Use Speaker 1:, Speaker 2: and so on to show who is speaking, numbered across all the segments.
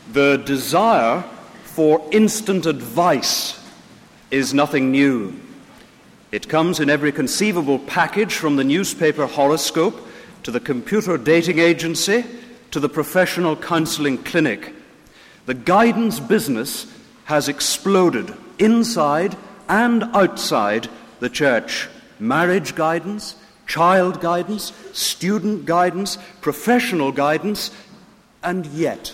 Speaker 1: The desire for instant advice is nothing new. It comes in every conceivable package, from the newspaper horoscope to the computer dating agency to the professional counseling clinic. The guidance business has exploded inside and outside the church. Marriage guidance, child guidance, student guidance, professional guidance, and yet,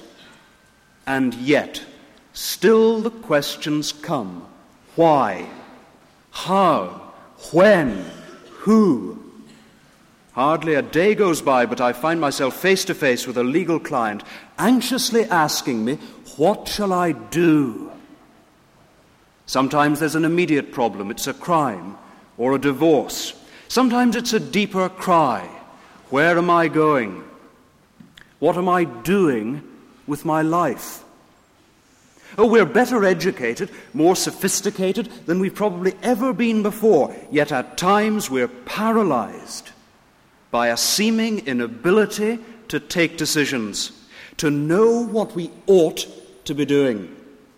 Speaker 1: still the questions come. Why? How? When? Who? Hardly a day goes by but I find myself face to face with a legal client, anxiously asking me, what shall I do? Sometimes there's an immediate problem. It's a crime or a divorce. Sometimes it's a deeper cry. Where am I going? What am I doing with my life? Oh, we're better educated, more sophisticated than we've probably ever been before, yet at times we're paralyzed by a seeming inability to take decisions, to know what we ought to be doing.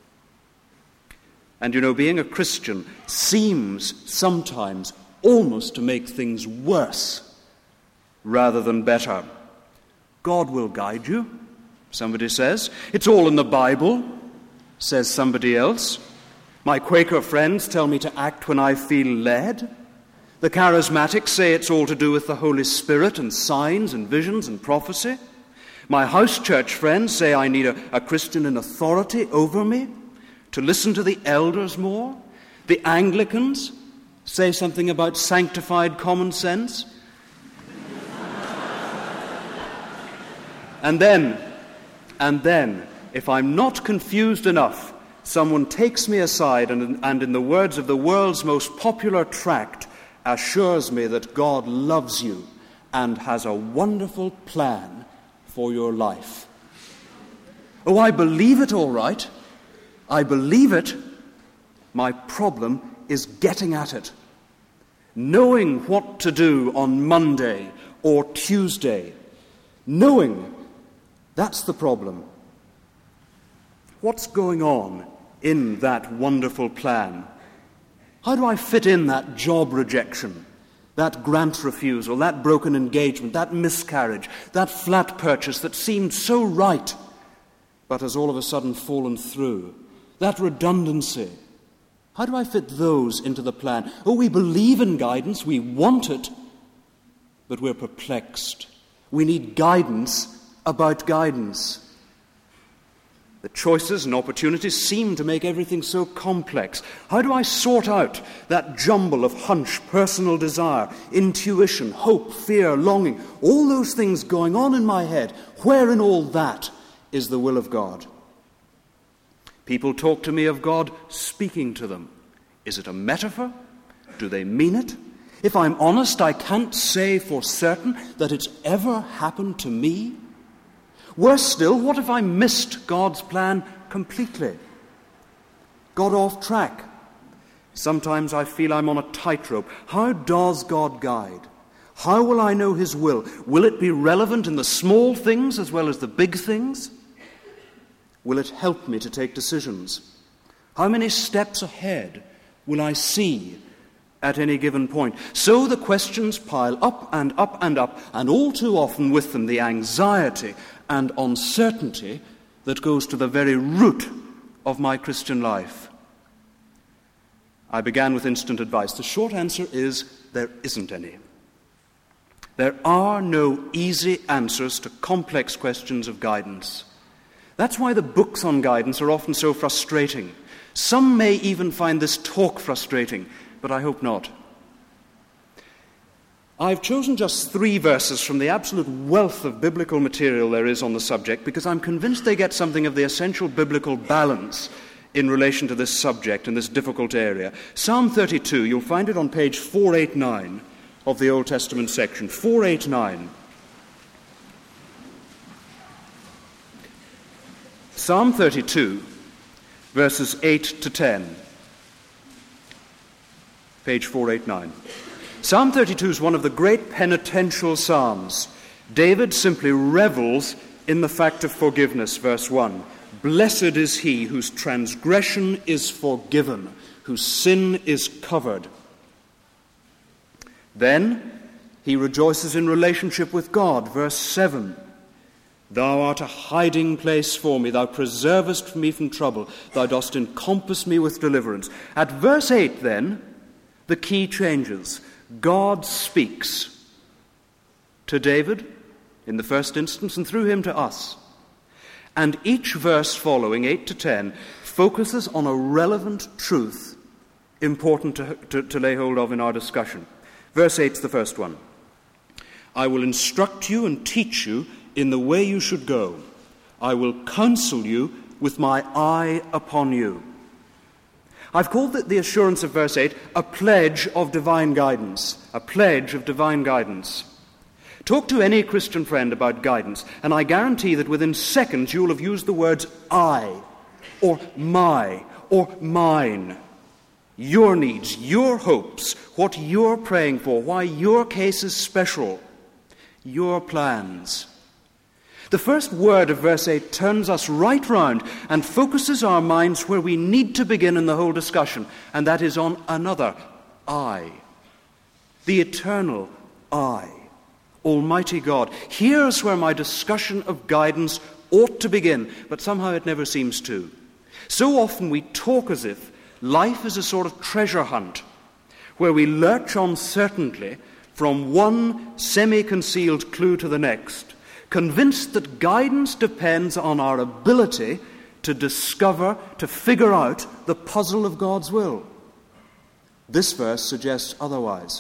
Speaker 1: And being a Christian seems sometimes almost to make things worse rather than better. God will guide you, somebody says. It's all in the Bible, says somebody else. My Quaker friends tell me to act when I feel led. The charismatics say it's all to do with the Holy Spirit and signs and visions and prophecy. My house church friends say I need a Christian in authority over me, to listen to the elders more. The Anglicans say something about sanctified common sense. And then, if I'm not confused enough, someone takes me aside and in the words of the world's most popular tract, assures me that God loves you and has a wonderful plan for your life. Oh, I believe it all right. I believe it. My problem is getting at it. Knowing what to do on Monday or Tuesday. Knowing, that's the problem. What's going on in that wonderful plan? How do I fit in that job rejection, that grant refusal, that broken engagement, that miscarriage, that flat purchase that seemed so right but has all of a sudden fallen through? That redundancy. How do I fit those into the plan? Oh, we believe in guidance, we want it, but we're perplexed. We need guidance about guidance. The choices and opportunities seem to make everything so complex. How do I sort out that jumble of hunch, personal desire, intuition, hope, fear, longing, all those things going on in my head? Where in all that is the will of God? People talk to me of God speaking to them. Is it a metaphor? Do they mean it? If I'm honest, I can't say for certain that it's ever happened to me. Worse still, what if I missed God's plan completely? Got off track? Sometimes I feel I'm on a tightrope. How does God guide? How will I know His will? Will it be relevant in the small things as well as the big things? Will it help me to take decisions? How many steps ahead will I see at any given point? So the questions pile up and up and up, and all too often with them the anxiety and uncertainty that goes to the very root of my Christian life. I began with instant advice. The short answer is there isn't any. There are no easy answers to complex questions of guidance. That's why the books on guidance are often so frustrating. Some may even find this talk frustrating, but I hope not. I've chosen just 3 verses from the absolute wealth of biblical material there is on the subject because I'm convinced they get something of the essential biblical balance in relation to this subject and this difficult area. Psalm 32, you'll find it on page 489 of the Old Testament section. 489. Psalm 32, verses 8 to 10. Page 489. Psalm 32 is one of the great penitential psalms. David simply revels in the fact of forgiveness, verse 1. Blessed is he whose transgression is forgiven, whose sin is covered. Then he rejoices in relationship with God. Verse 7. Thou art a hiding place for me. Thou preservest me from trouble. Thou dost encompass me with deliverance. At verse 8, then, the key changes. God speaks to David in the first instance and through him to us. And each verse following, 8 to 10, focuses on a relevant truth important to lay hold of in our discussion. Verse 8 is the first one. I will instruct you and teach you in the way you should go. I will counsel you with my eye upon you. I've called the assurance of verse 8 a pledge of divine guidance. A pledge of divine guidance. Talk to any Christian friend about guidance, and I guarantee that within seconds you will have used the words I, or my, or mine. Your needs, your hopes, what you're praying for, why your case is special, your plans. The first word of verse 8 turns us right round and focuses our minds where we need to begin in the whole discussion, and that is on another I, the eternal I, Almighty God. Here's where my discussion of guidance ought to begin, but somehow it never seems to. So often we talk as if life is a sort of treasure hunt, where we lurch uncertainly from one semi-concealed clue to the next, convinced that guidance depends on our ability to discover, to figure out the puzzle of God's will. This verse suggests otherwise.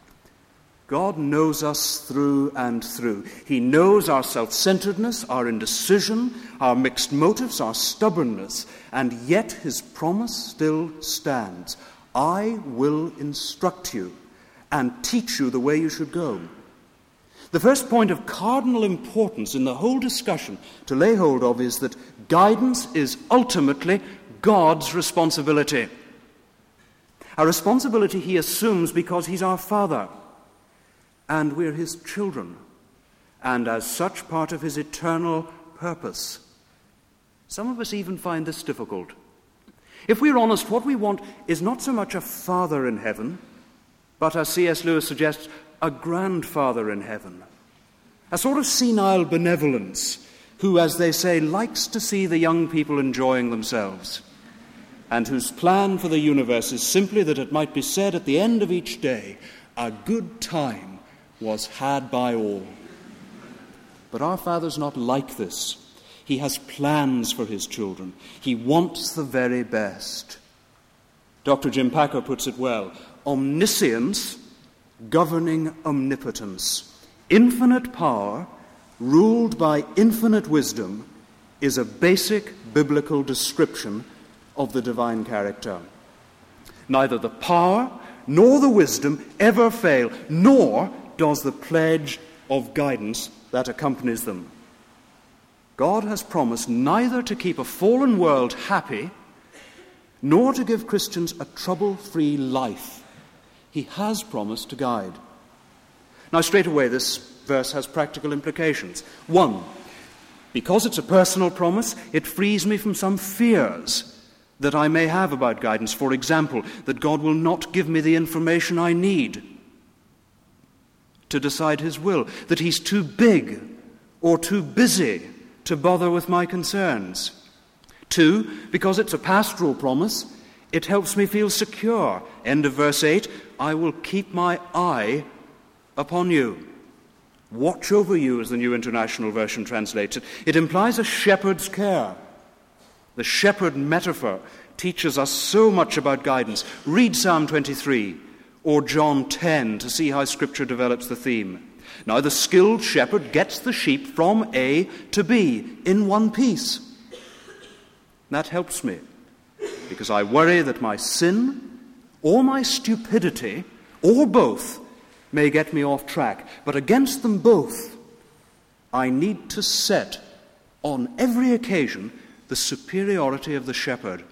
Speaker 1: God knows us through and through. He knows our self-centeredness, our indecision, our mixed motives, our stubbornness, and yet his promise still stands. I will instruct you and teach you the way you should go. The first point of cardinal importance in the whole discussion to lay hold of is that guidance is ultimately God's responsibility. A responsibility he assumes because he's our Father, and we're his children, and as such part of his eternal purpose. Some of us even find this difficult. If we're honest, what we want is not so much a father in heaven, but, as C.S. Lewis suggests, a grandfather in heaven, a sort of senile benevolence who, as they say, likes to see the young people enjoying themselves, and whose plan for the universe is simply that it might be said at the end of each day, a good time was had by all. But our Father's not like this. He has plans for his children. He wants the very best. Dr. Jim Packer puts it well. Omniscience governing omnipotence. Infinite power, ruled by infinite wisdom, is a basic biblical description of the divine character. Neither the power nor the wisdom ever fail, nor does the pledge of guidance that accompanies them. God has promised neither to keep a fallen world happy, nor to give Christians a trouble-free life. He has promised to guide. Now, straight away, this verse has practical implications. One, because it's a personal promise, it frees me from some fears that I may have about guidance. For example, that God will not give me the information I need to decide his will, that he's too big or too busy to bother with my concerns. Two, because it's a pastoral promise, it helps me feel secure. End of verse 8, I will keep my eye upon you. Watch over you, as the New International Version translates it. It implies a shepherd's care. The shepherd metaphor teaches us so much about guidance. Read Psalm 23 or John 10 to see how Scripture develops the theme. Now, the skilled shepherd gets the sheep from A to B in one piece. That helps me, because I worry that my sin or my stupidity, or both, may get me off track. But against them both, I need to set, on every occasion, the superiority of the shepherd.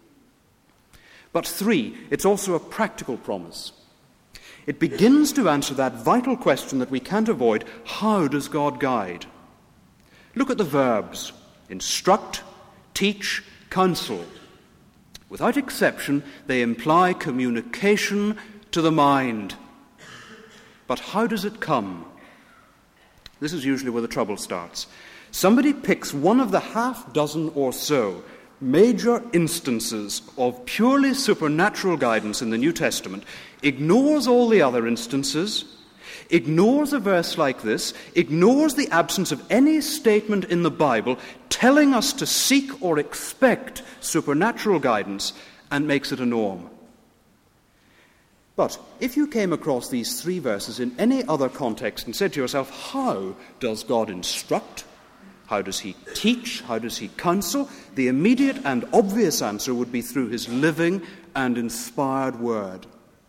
Speaker 1: But three, it's also a practical promise. It begins to answer that vital question that we can't avoid: how does God guide? Look at the verbs: instruct, teach, counsel. Without exception, they imply communication to the mind. But how does it come? This is usually where the trouble starts. Somebody picks one of the half dozen or so major instances of purely supernatural guidance in the New Testament, ignores all the other instances, ignores a verse like this, ignores the absence of any statement in the Bible telling us to seek or expect supernatural guidance, and makes it a norm. But if you came across these 3 verses in any other context and said to yourself, how does God instruct? How does he teach? How does he counsel? The immediate and obvious answer would be through his living and inspired word.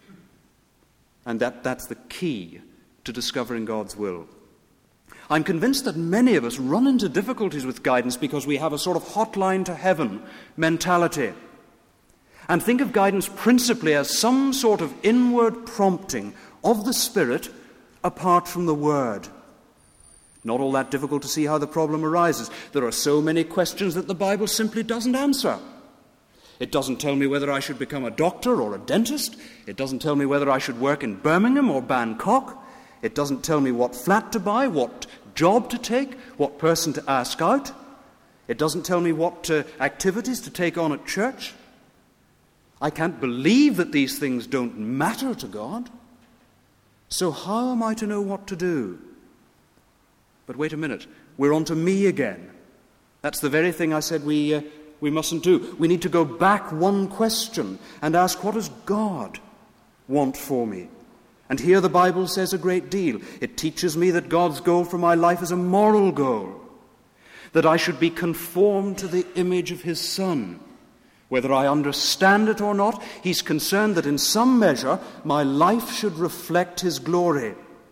Speaker 1: And that's the key to discovering God's will. I'm convinced that many of us run into difficulties with guidance because we have a sort of hotline to heaven mentality, and think of guidance principally as some sort of inward prompting of the Spirit apart from the Word. Not all that difficult to see how the problem arises. There are so many questions that the Bible simply doesn't answer. It doesn't tell me whether I should become a doctor or a dentist. It doesn't tell me whether I should work in Birmingham or Bangkok. It doesn't tell me what flat to buy, what job to take, what person to ask out. It doesn't tell me what activities to take on at church. I can't believe that these things don't matter to God. So how am I to know what to do? But wait a minute, we're on to me again. That's the very thing I said we mustn't do. We need to go back one question and ask, what does God want for me? And here the Bible says a great deal. It teaches me that God's goal for my life is a moral goal, that I should be conformed to the image of his Son. Whether I understand it or not, he's concerned that in some measure my life should reflect his glory.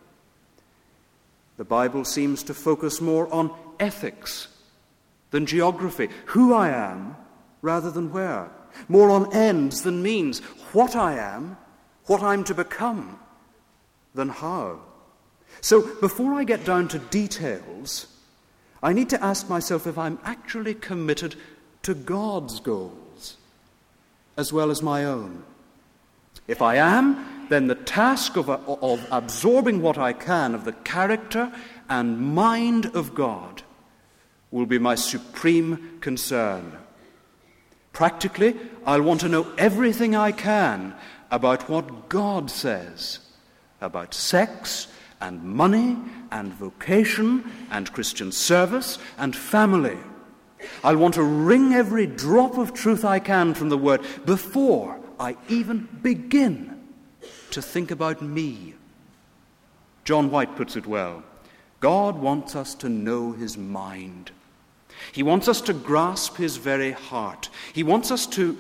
Speaker 1: The Bible seems to focus more on ethics than geography, who I am rather than where, more on ends than means, what I am, what I'm to become, than how. So before I get down to details, I need to ask myself if I'm actually committed to God's goals as well as my own. If I am, then the task of absorbing what I can of the character and mind of God will be my supreme concern. Practically, I'll want to know everything I can about what God says about sex and money and vocation and Christian service and family. I'll want to wring every drop of truth I can from the Word before I even begin to think about me. John White puts it well. God wants us to know his mind. He wants us to grasp his very heart. He wants us to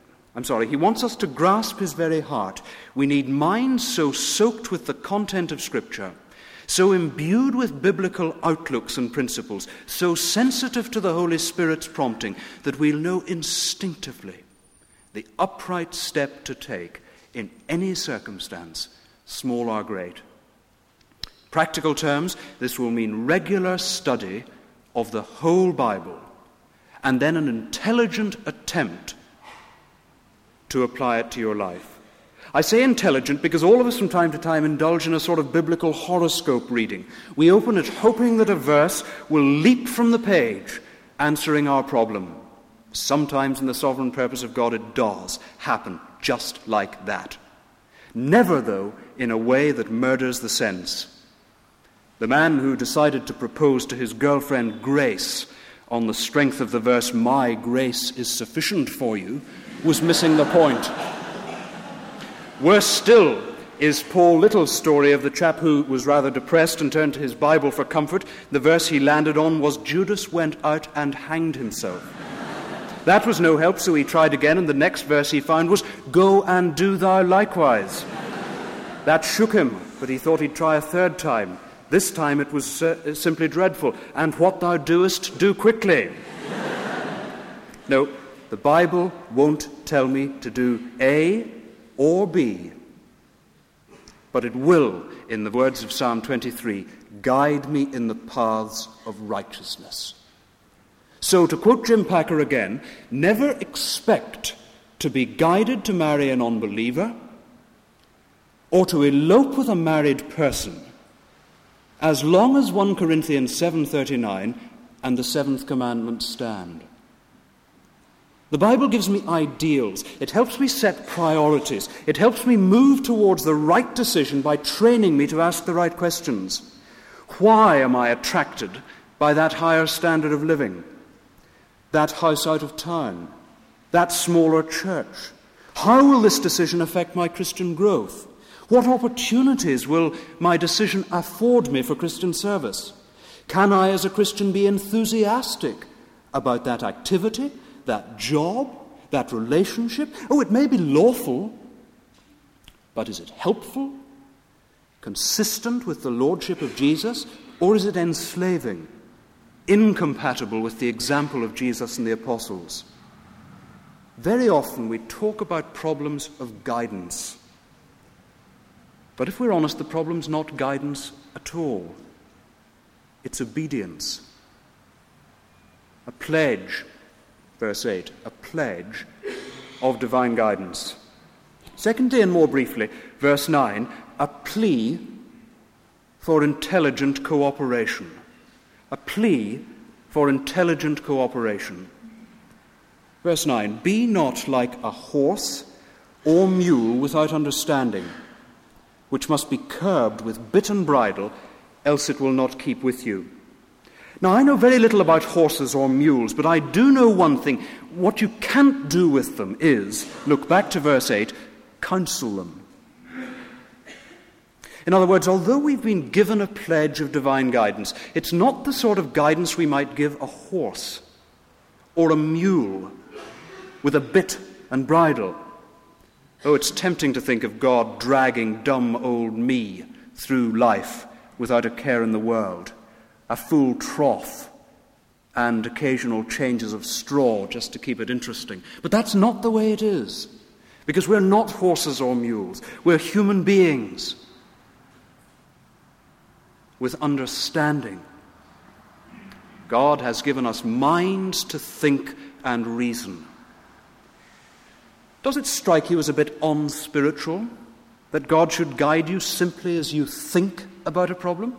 Speaker 1: grasp his very heart. We need minds so soaked with the content of Scripture, so imbued with biblical outlooks and principles, so sensitive to the Holy Spirit's prompting, that we'll know instinctively the upright step to take in any circumstance, small or great. Practical terms, this will mean regular study of the whole Bible, and then an intelligent attempt to apply it to your life. I say intelligent because all of us from time to time indulge in a sort of biblical horoscope reading. We open it hoping that a verse will leap from the page, answering our problem. Sometimes in the sovereign purpose of God it does happen just like that. Never, though, in a way that murders the sense. The man who decided to propose to his girlfriend Grace on the strength of the verse, "My grace is sufficient for you," was missing the point. Worse still is Paul Little's story of the chap who was rather depressed and turned to his Bible for comfort. The verse he landed on was, "Judas went out and hanged himself." That was no help, so he tried again, and the next verse he found was, "Go and do thou likewise." That shook him, but he thought he'd try a third time. This time it was simply dreadful. "And what thou doest, do quickly." No, the Bible won't tell me to do A or B, but it will, in the words of Psalm 23, guide me in the paths of righteousness. So, to quote Jim Packer again, never expect to be guided to marry an unbeliever or to elope with a married person as long as 1 Corinthians 7:39 and the seventh commandment stand. The Bible gives me ideals. It helps me set priorities. It helps me move towards the right decision by training me to ask the right questions. Why am I attracted by that higher standard of living? That house out of town? That smaller church? How will this decision affect my Christian growth? What opportunities will my decision afford me for Christian service? Can I, as a Christian, be enthusiastic about that activity, that job, that relationship? Oh, it may be lawful, but is it helpful, consistent with the lordship of Jesus, or is it enslaving, incompatible with the example of Jesus and the apostles? Very often we talk about problems of guidance. But if we're honest, the problem's not guidance at all. It's obedience. A pledge, verse 8, a pledge of divine guidance. Secondly, and more briefly, verse 9, a plea for intelligent cooperation. A plea for intelligent cooperation. Verse 9, be not like a horse or mule without understanding, which must be curbed with bit and bridle, else it will not keep with you. Now, I know very little about horses or mules, but I do know one thing. What you can't do with them is, look back to verse 8, counsel them. In other words, although we've been given a pledge of divine guidance, it's not the sort of guidance we might give a horse or a mule with a bit and bridle. Oh, it's tempting to think of God dragging dumb old me through life without a care in the world, a full trough and occasional changes of straw just to keep it interesting. But that's not the way it is, because we're not horses or mules. We're human beings with understanding. God has given us minds to think and reason. Does it strike you as a bit unspiritual that God should guide you simply as you think about a problem?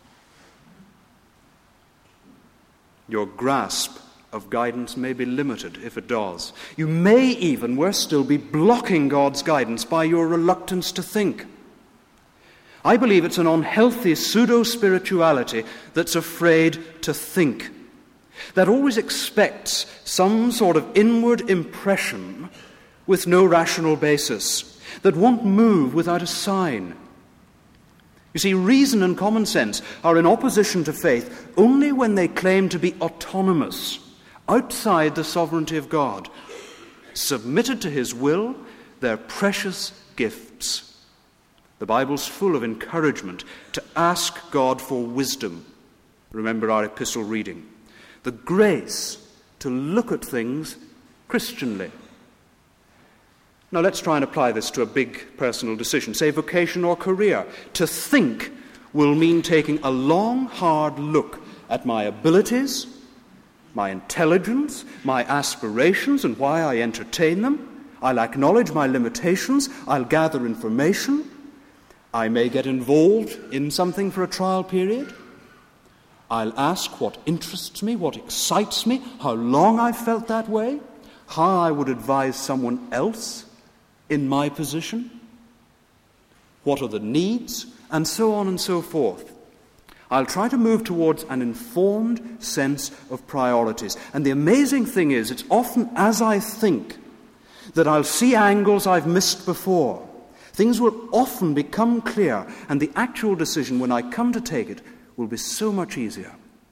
Speaker 1: Your grasp of guidance may be limited if it does. You may even, worse still, be blocking God's guidance by your reluctance to think. I believe it's an unhealthy pseudo-spirituality that's afraid to think, that always expects some sort of inward impression with no rational basis, that won't move without a sign. You see, reason and common sense are in opposition to faith only when they claim to be autonomous, outside the sovereignty of God, submitted to his will. They're precious gifts. The Bible's full of encouragement to ask God for wisdom. Remember our epistle reading. The grace to look at things Christianly. Now let's try and apply this to a big personal decision, say vocation or career. To think will mean taking a long, hard look at my abilities, my intelligence, my aspirations, and why I entertain them. I'll acknowledge my limitations. I'll gather information. I may get involved in something for a trial period. I'll ask what interests me, what excites me, how long I've felt that way, how I would advise someone else in my position, what are the needs, and so on and so forth. I'll try to move towards an informed sense of priorities. And the amazing thing is, it's often as I think that I'll see angles I've missed before. Things will often become clear, and the actual decision, when I come to take it, will be so much easier.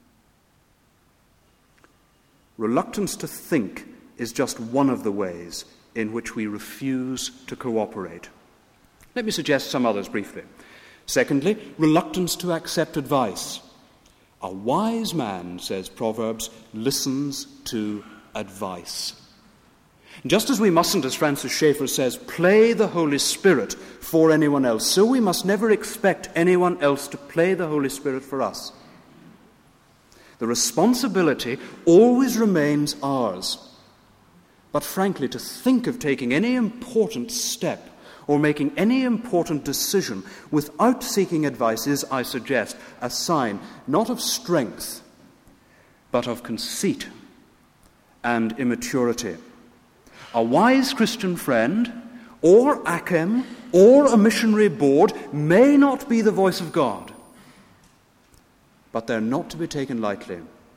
Speaker 1: Reluctance to think is just one of the ways in which we refuse to cooperate. Let me suggest some others briefly. Secondly, reluctance to accept advice. A wise man, says Proverbs, listens to advice. Just as we mustn't, as Francis Schaeffer says, play the Holy Spirit for anyone else, so we must never expect anyone else to play the Holy Spirit for us. The responsibility always remains ours. But frankly, to think of taking any important step or making any important decision without seeking advice is, I suggest, a sign not of strength, but of conceit and immaturity. A wise Christian friend, or Achem, or a missionary board may not be the voice of God, but they're not to be taken lightly.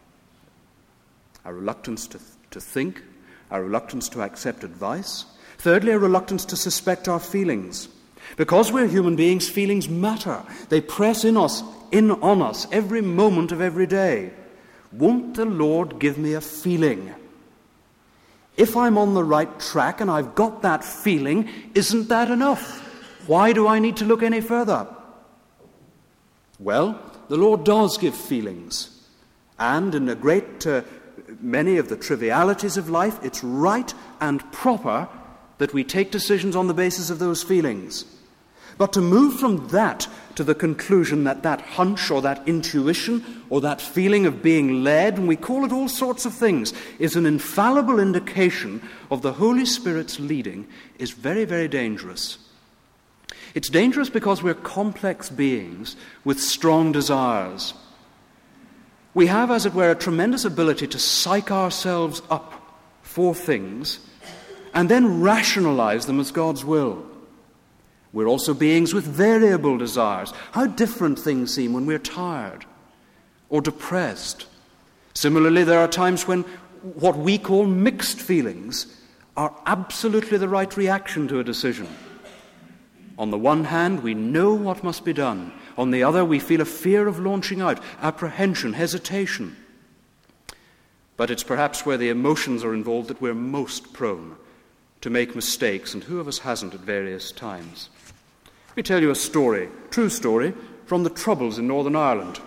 Speaker 1: A reluctance to think, a reluctance to accept advice. Thirdly, a reluctance to suspect our feelings. Because we're human beings, feelings matter. They press in on us every moment of every day. Won't the Lord give me a feeling? If I'm on the right track and I've got that feeling, isn't that enough? Why do I need to look any further? Well, the Lord does give feelings. And in a great many of the trivialities of life, it's right and proper that we take decisions on the basis of those feelings. But to move from that to the conclusion that that hunch or that intuition or that feeling of being led, and we call it all sorts of things, is an infallible indication of the Holy Spirit's leading, is very, very dangerous. It's dangerous because we're complex beings with strong desires. We have, as it were, a tremendous ability to psych ourselves up for things and then rationalize them as God's will. We're also beings with variable desires. How different things seem when we're tired or depressed. Similarly, there are times when what we call mixed feelings are absolutely the right reaction to a decision. On the one hand, we know what must be done. On the other, we feel a fear of launching out, apprehension, hesitation. But it's perhaps where the emotions are involved that we're most prone to make mistakes, and who of us hasn't at various times? Let me tell you a story, true story, from the Troubles in Northern Ireland.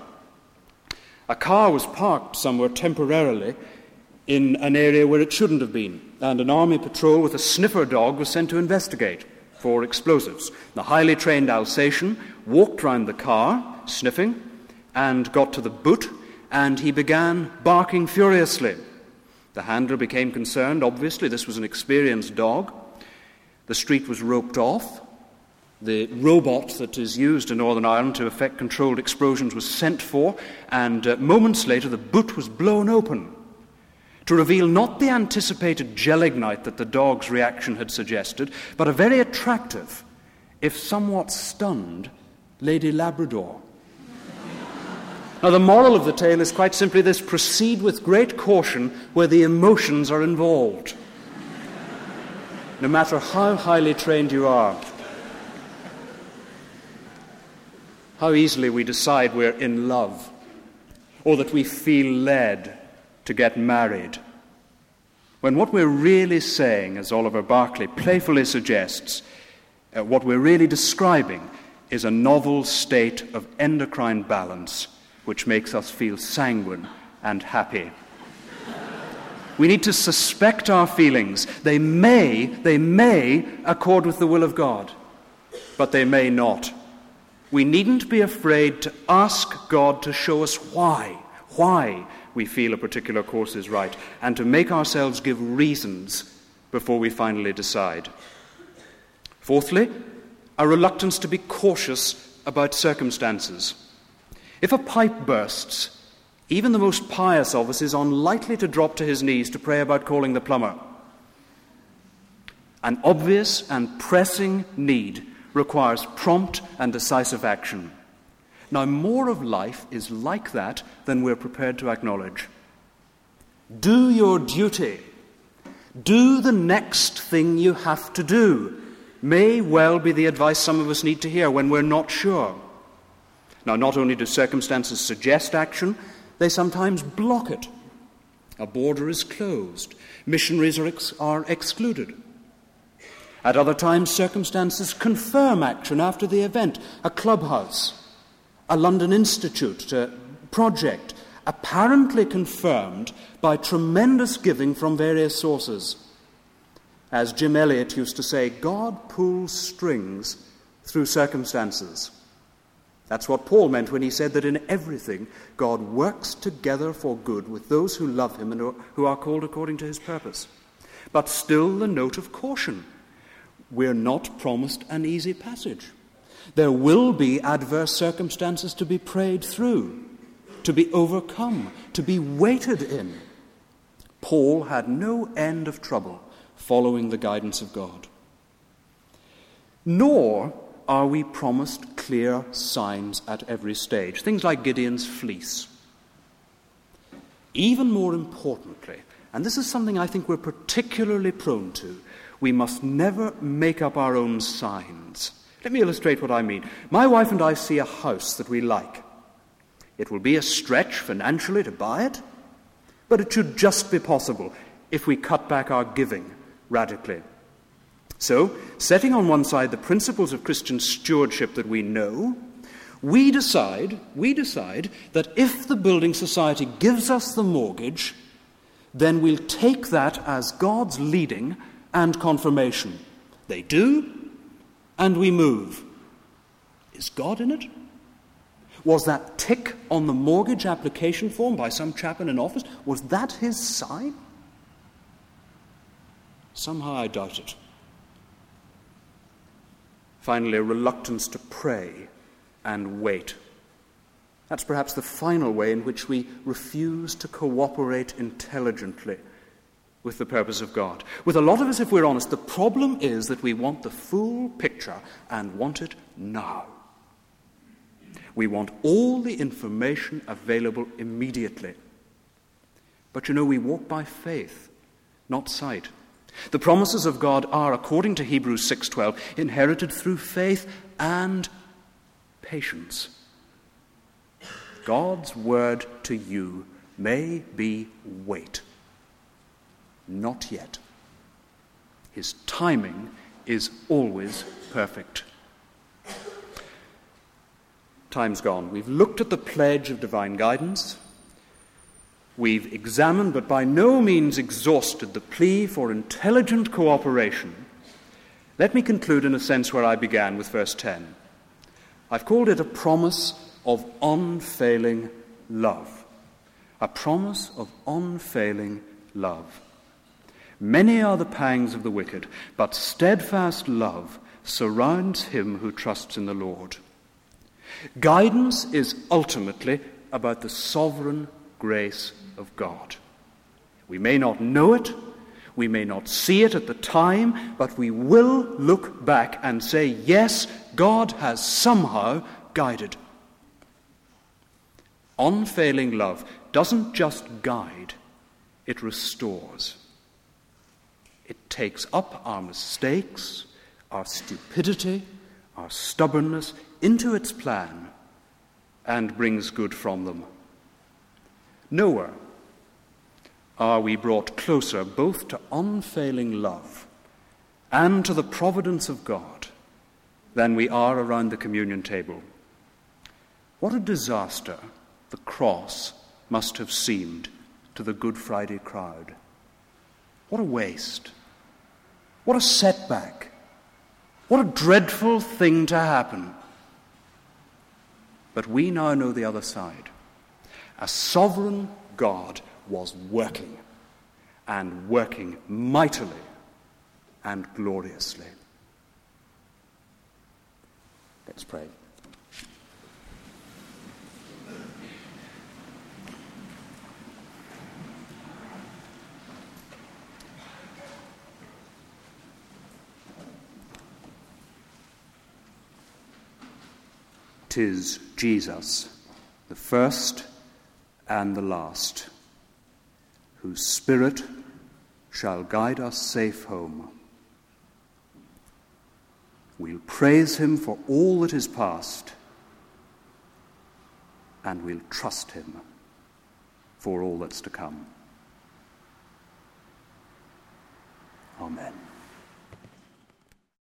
Speaker 1: A car was parked somewhere temporarily in an area where it shouldn't have been, and an army patrol with a sniffer dog was sent to investigate for explosives. The highly trained Alsatian walked round the car, sniffing, and got to the boot, and he began barking furiously. The handler became concerned. Obviously, this was an experienced dog. The street was roped off. The robot that is used in Northern Ireland to effect controlled explosions was sent for, and moments later the boot was blown open to reveal not the anticipated gelignite that the dog's reaction had suggested, but a very attractive, if somewhat stunned, Lady Labrador. Now, the moral of the tale is quite simply this: proceed with great caution where the emotions are involved, no matter how highly trained you are. How easily we decide we're in love, or that we feel led to get married, when what we're really saying, as Oliver Barclay playfully suggests, what we're really describing is a novel state of endocrine balance which makes us feel sanguine and happy. We need to suspect our feelings. They may accord with the will of God, but they may not. We needn't be afraid to ask God to show us why we feel a particular course is right, and to make ourselves give reasons before we finally decide. Fourthly, a reluctance to be cautious about circumstances. If a pipe bursts, even the most pious of us is unlikely to drop to his knees to pray about calling the plumber. An obvious and pressing need requires prompt and decisive action. Now, more of life is like that than we're prepared to acknowledge. Do your duty. Do the next thing you have to do. May well be the advice some of us need to hear when we're not sure. Now, not only do circumstances suggest action, they sometimes block it. A border is closed. Missionaries are excluded. At other times, circumstances confirm action after the event. A clubhouse, a London Institute project, apparently confirmed by tremendous giving from various sources. As Jim Elliot used to say, God pulls strings through circumstances. That's what Paul meant when he said that in everything God works together for good with those who love him and who are called according to his purpose. But still the note of caution. We're not promised an easy passage. There will be adverse circumstances to be prayed through, to be overcome, to be waited in. Paul had no end of trouble following the guidance of God. Nor are we promised clear signs at every stage, things like Gideon's fleece. Even more importantly, and this is something I think we're particularly prone to, we must never make up our own signs. Let me illustrate what I mean. My wife and I see a house that we like. It will be a stretch financially to buy it, but it should just be possible if we cut back our giving radically. So, setting on one side the principles of Christian stewardship that we know, we decide that if the building society gives us the mortgage, then we'll take that as God's leading and confirmation. They do, and we move. Is God in it? Was that tick on the mortgage application form by some chap in an office, was that his sign? Somehow I doubt it. Finally, a reluctance to pray and wait. That's perhaps the final way in which we refuse to cooperate intelligently with the purpose of God. With a lot of us, if we're honest, the problem is that we want the full picture and want it now. We want all the information available immediately. But we walk by faith, not sight. The promises of God are, according to Hebrews 6:12, inherited through faith and patience. God's word to you may be wait. Not yet. His timing is always perfect. Time's gone. We've looked at the pledge of divine guidance. We've examined, but by no means exhausted, the plea for intelligent cooperation. Let me conclude in a sense where I began with verse 10. I've called it a promise of unfailing love. A promise of unfailing love. Many are the pangs of the wicked, but steadfast love surrounds him who trusts in the Lord. Guidance is ultimately about the sovereign grace of God. We may not know it, we may not see it at the time, but we will look back and say, yes, God has somehow guided. Unfailing love doesn't just guide, it restores. It takes up our mistakes, our stupidity, our stubbornness into its plan and brings good from them. Nowhere are we brought closer both to unfailing love and to the providence of God than we are around the communion table. What a disaster the cross must have seemed to the Good Friday crowd. What a waste. What a setback. What a dreadful thing to happen. But we now know the other side. A sovereign God was working, and working mightily and gloriously. Let's pray. "'Tis Jesus, the first and the last, whose Spirit shall guide us safe home. We'll praise him for all that is past, and we'll trust him for all that's to come. Amen.